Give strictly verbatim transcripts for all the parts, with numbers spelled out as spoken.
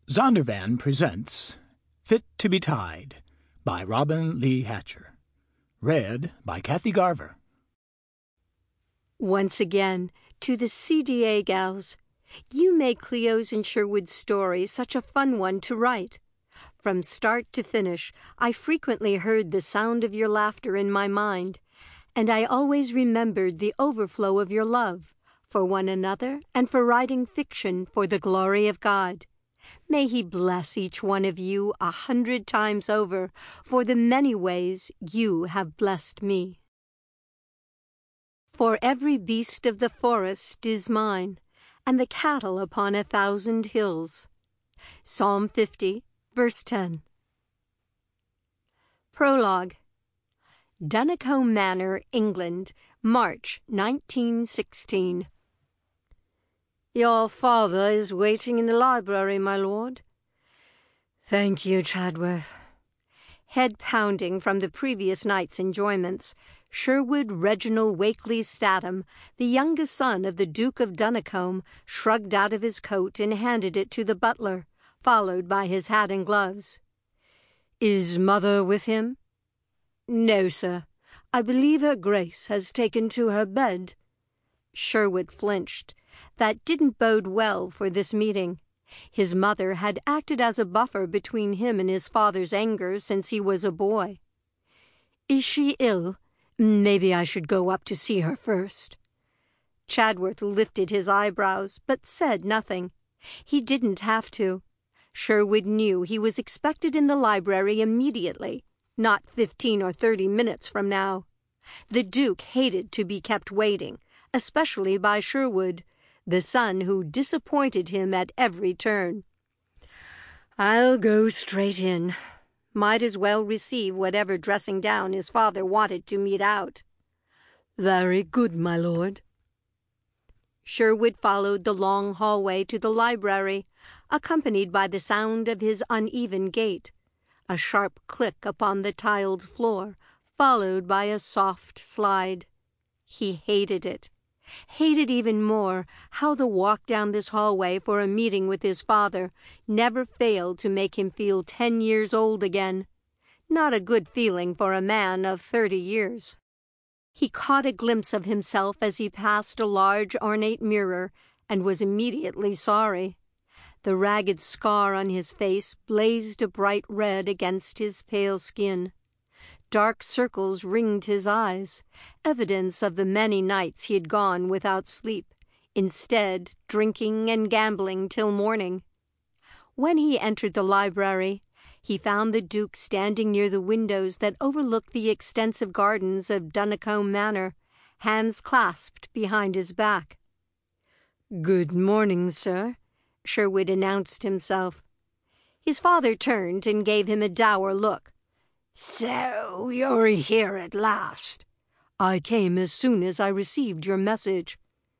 Zondervan presents Fit to be Tied by Robin Lee Hatcher. Read by Kathy Garver. Once again, to the C D A gals, you make Cleo's and Sherwood's story such a fun one to write. From start to finish, I frequently heard the sound of your laughter in my mind, and I always remembered the overflow of your love for one another and for writing fiction for the glory of God. May He bless each one of you a hundred times over for the many ways you have blessed me. For every beast of the forest is mine, and the cattle upon a thousand hills. Psalm fifty, verse ten. Prologue. Dunnacombe Manor, England, March nineteen sixteen. Your father is waiting in the library, my lord. Thank you, Chadworth. Head pounding from the previous night's enjoyments, Sherwood Reginald Wakely Statham, the youngest son of the Duke of Dunnacombe, shrugged out of his coat and handed it to the butler, followed by his hat and gloves. Is mother with him? No, sir. I believe her grace has taken to her bed. Sherwood flinched. That didn't bode well for this meeting. His mother had acted as a buffer between him and his father's anger since he was a boy. Is she ill? Maybe I should go up to see her first. Chadworth lifted his eyebrows, but said nothing. He didn't have to. Sherwood knew he was expected in the library immediately, not fifteen or thirty minutes from now. The Duke hated to be kept waiting, especially by Sherwood, the son who disappointed him at every turn. I'll go straight in. Might as well receive whatever dressing down his father wanted to mete out. Very good, my lord. Sherwood followed the long hallway to the library, accompanied by the sound of his uneven gait, a sharp click upon the tiled floor, followed by a soft slide. He hated it. Hated even more how the walk down this hallway for a meeting with his father never failed to make him feel ten years old again. Not a good feeling for a man of thirty years. He caught a glimpse of himself as he passed a large ornate mirror and was immediately sorry. The ragged scar on his face blazed a bright red against his pale skin. Dark circles ringed his eyes, evidence of the many nights he had gone without sleep, instead drinking and gambling till morning. When he entered the library, he found the Duke standing near the windows that overlooked the extensive gardens of Dunnacombe Manor, hands clasped behind his back. "Good morning, sir," Sherwood announced himself. His father turned and gave him a dour look. "So you're here at last." "I came as soon as I received your message."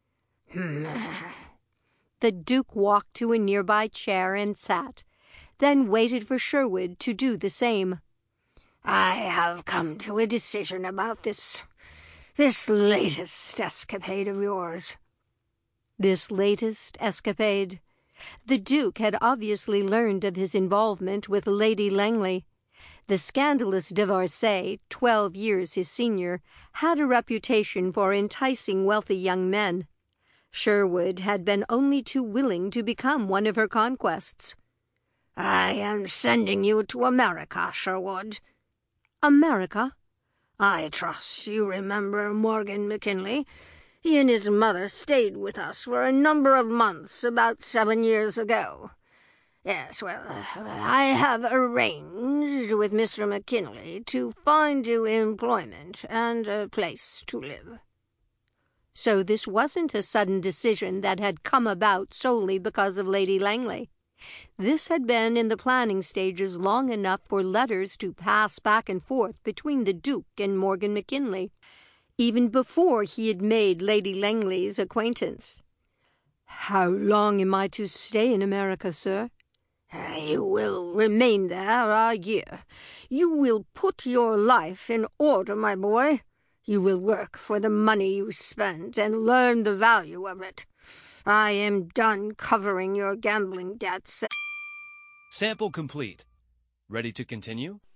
The Duke walked to a nearby chair and sat, then waited for Sherwood to do the same. "I have come to a decision about this, this latest escapade of yours." This latest escapade? The Duke had obviously learned of his involvement with Lady Langley. The scandalous divorcee, twelve years his senior, had a reputation for enticing wealthy young men. Sherwood had been only too willing to become one of her conquests. "I am sending you to America, Sherwood." "America?" "I trust you remember Morgan McKinley. He and his mother stayed with us for a number of months about seven years ago. Yes, well, I have arranged with Mister McKinley to find you employment and a place to live." So this wasn't a sudden decision that had come about solely because of Lady Langley. This had been in the planning stages long enough for letters to pass back and forth between the Duke and Morgan McKinley, even before he had made Lady Langley's acquaintance. "How long am I to stay in America, sir?" "You will remain there a year. You will put your life in order, my boy. You will work for the money you spend and learn the value of it. I am done covering your gambling debts." Sample complete. Ready to continue?